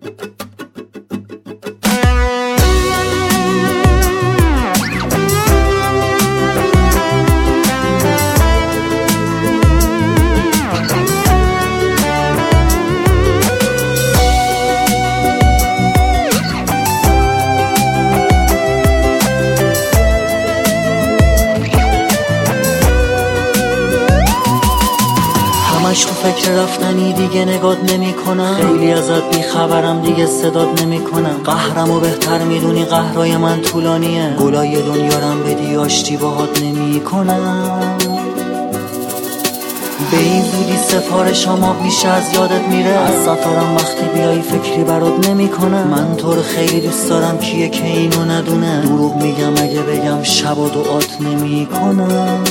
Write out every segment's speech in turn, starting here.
همش تو فکر رفتنی دیگه نگات نمی کنم، خیلی ازت بیخبرم دیگه صدات نمی کنم. قهرمو بهتر میدونی قهرای من طولانیه، گلای دنیارم بدی آشتی باهات نمی کنم. به این زودی سفارشام بیش از یادت میره، از سفرم وقتی بیایی فکری برات نمی کنم. من تو رو خیلی دوست دارم، کیه که اینو ندونه؟ دروغ میگم اگه بگم شب و دعات نمی کنم،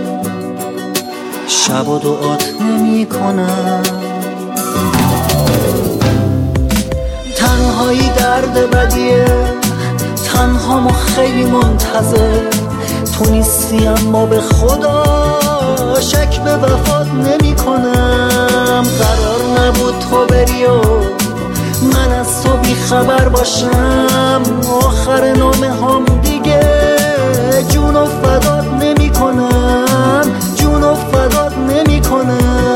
شب و دعات نمی کنم. تنهایی درد بدیه، تنهامو خیلی منتظر. تو نیستی اما به خدا شک به وفات نمی کنم. قرار نبود تو بری و من از تو بی خبر باشم. آخر نامه هم دیگه جون و فدات نمی کنم، جون و فدات نمی کنم.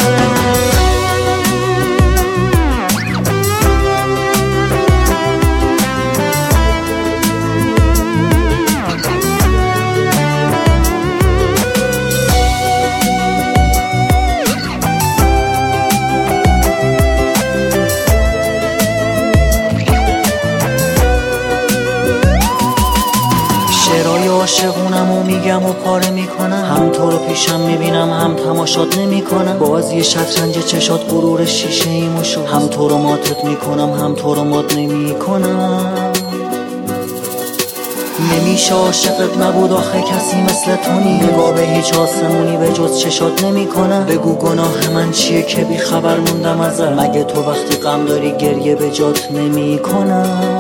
شعرهای عاشقونمو میگم و پاره میکنم، هم تو رو پیشم میبینم هم تماشات نمیکنم. بازی شطرنج چشات غرور شیشه ایمو شد، هم تو رو ماتت میکنم هم تو رو مات نمیکنم. نمیشه عاشقت نبود آخه کسی مثل تو نی، نگاه به هیچ آسمونی به جز چشات نمیکنم. بگو گناه من چیه که بی خبر موندم ازت؟ مگه تو وقتی غم داری گریه به جات نمیکنم،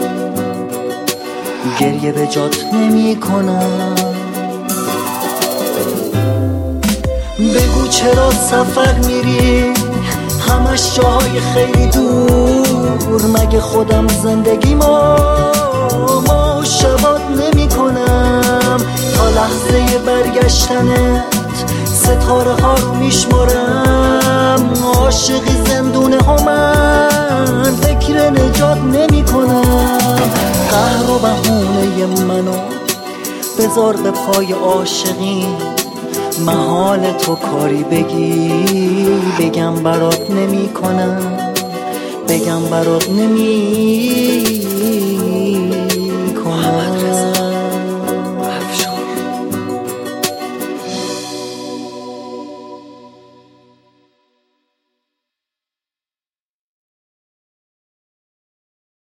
گریه به جات نمی کنم. بگو چرا سفر میری همش جاهای خیلی دور؟ مگه خودم زندگی ما شبات نمی کنم؟ تا لحظه برگشتنت ستاره ها رو میشمارم. عاشقی زندونه ها من فکر نجات نمی کنم. قهر و بهونه منو بذار به پای عاشقی، محال تو کاری بگی بگم برات نمی کنم، بگم برات نمی